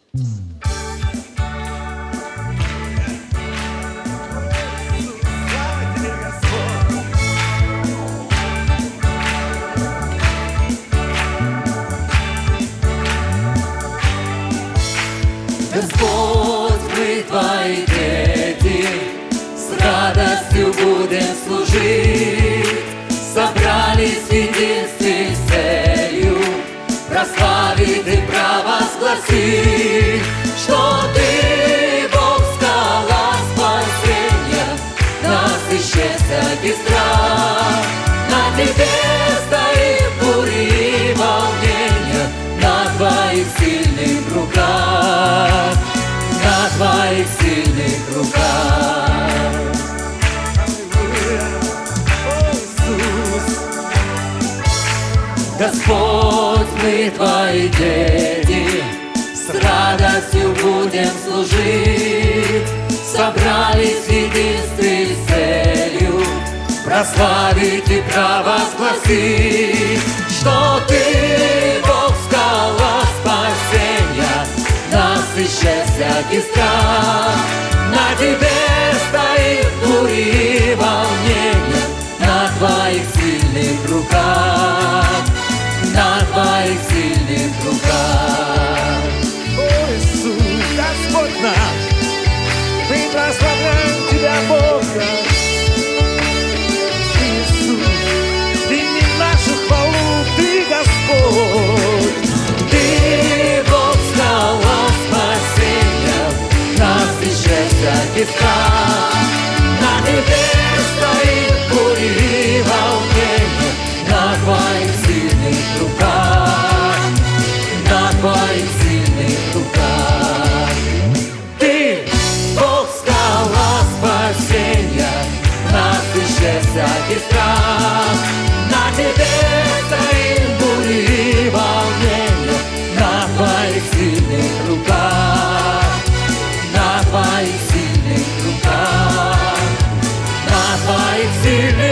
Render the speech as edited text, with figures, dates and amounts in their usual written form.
Господь, мы Твои дети, с радостью будем служить. Собрались в единстве с целью прославить и провозгласить, что Ты, Бог, скала спасения, нас исчез всякий страх. На Тебе стоит бури и волнения, на Твоих сильных руках, на Твоих сильных руках. Господь, мы Твои дети, с радостью будем служить. Собрались в единстве с целью прославить и провозгласить, что Ты, Бог, скала спасения, нас исчез всякий страх. На Тебе стоит бури и волнения, на Твоих сильных руках, на Твоих сильных руках. О, Иисус, Господь наш, мы прославляем Тебя, Бога. Иисус, прими нашу хвалу, Ты Господь. Ты, Бог, скала спасения, нас исчез всякий страх. На Тебе стоит бури и волнения, на Твоих сильных руках, на Твоих сильных руках. Ты, Бог, скала спасения, нас исчез всякий страх. На Тебе стоит бури и волнения, на Твоих сильных руках, на Твоих сильных руках, на Твоих сильных